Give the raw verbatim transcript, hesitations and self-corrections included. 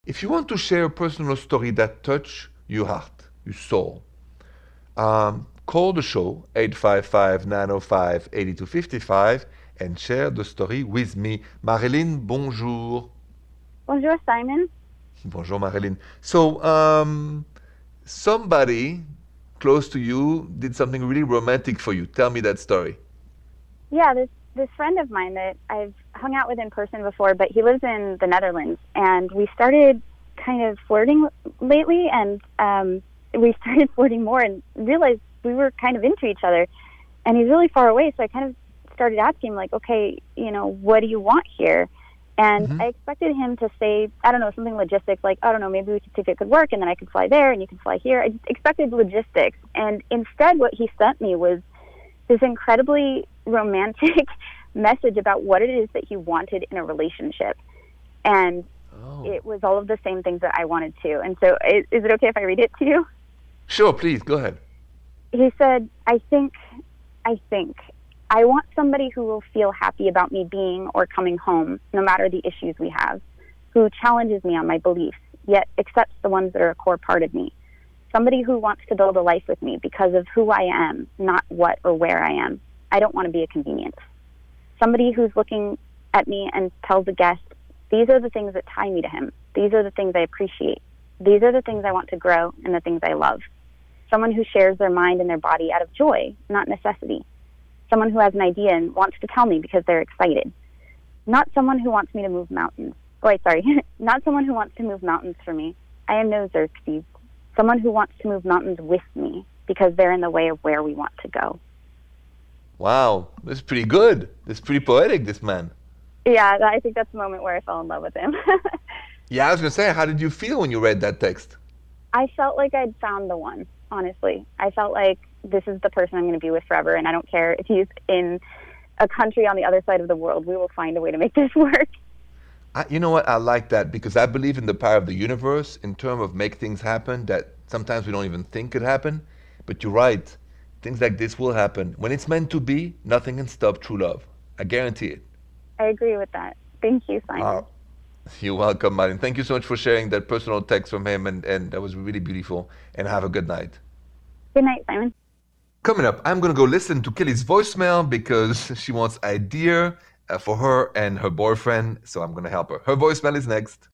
If you want to share a personal story that touch your heart, your soul, um, call the show eight five five, nine zero five, eight two five five and share the story with me. Marilyn, bonjour. Bonjour, Simon. Bonjour, Marilyn. So, um, somebody close to you did something really romantic for you. Tell me that story. Yeah, this this friend of mine that I've hung out with in person before, but he lives in the Netherlands, and we started kind of flirting lately, and um, we started flirting more, and realized we were kind of into each other. And he's really far away, so I kind of started asking him, like, okay, you know, what do you want here? And Mm-hmm. I expected him to say, I don't know, something logistics, like, I don't know, maybe we could see if it could work, and then I could fly there, and you could fly here. I just expected logistics, and instead, what he sent me was this incredibly romantic message about what it is that he wanted in a relationship. And Oh. it was all of the same things that I wanted too. And so, is, is it okay if I read it to you? Sure, please, go ahead. He said, I think, I think, I want somebody who will feel happy about me being or coming home, no matter the issues we have, who challenges me on my beliefs, yet accepts the ones that are a core part of me. Somebody who wants to build a life with me because of who I am, not what or where I am. I don't want to be a convenience. Somebody who's looking at me and tells a guest, these are the things that tie me to him. These are the things I appreciate. These are the things I want to grow and the things I love. Someone who shares their mind and their body out of joy, not necessity. Someone who has an idea and wants to tell me because they're excited. Not someone who wants me to move mountains. Oh, wait, sorry. Not someone who wants to move mountains for me. I am no Xerxes. Someone who wants to move mountains with me because they're in the way of where we want to go. Wow, this is pretty good. This is pretty poetic, this man. Yeah, I think that's the moment where I fell in love with him. Yeah, I was gonna say, how did you feel when you read that text? I felt like I'd found the one, honestly. I felt like this is the person I'm going to be with forever, and I don't care if he's in a country on the other side of the world. We will find a way to make this work. I, you know what? I like that because I believe in the power of the universe in terms of make things happen that sometimes we don't even think could happen. But you're right. Things like this will happen. When it's meant to be, nothing can stop true love. I guarantee it. I agree with that. Thank you, Uh, Simon. you're welcome, Martin. Thank you so much for sharing that personal text from him, and, and that was really beautiful. And have a good night. Good night, Simon. Coming up, I'm going to go listen to Kelly's voicemail because she wants idea uh, for her and her boyfriend. So I'm going to help her. Her voicemail is next.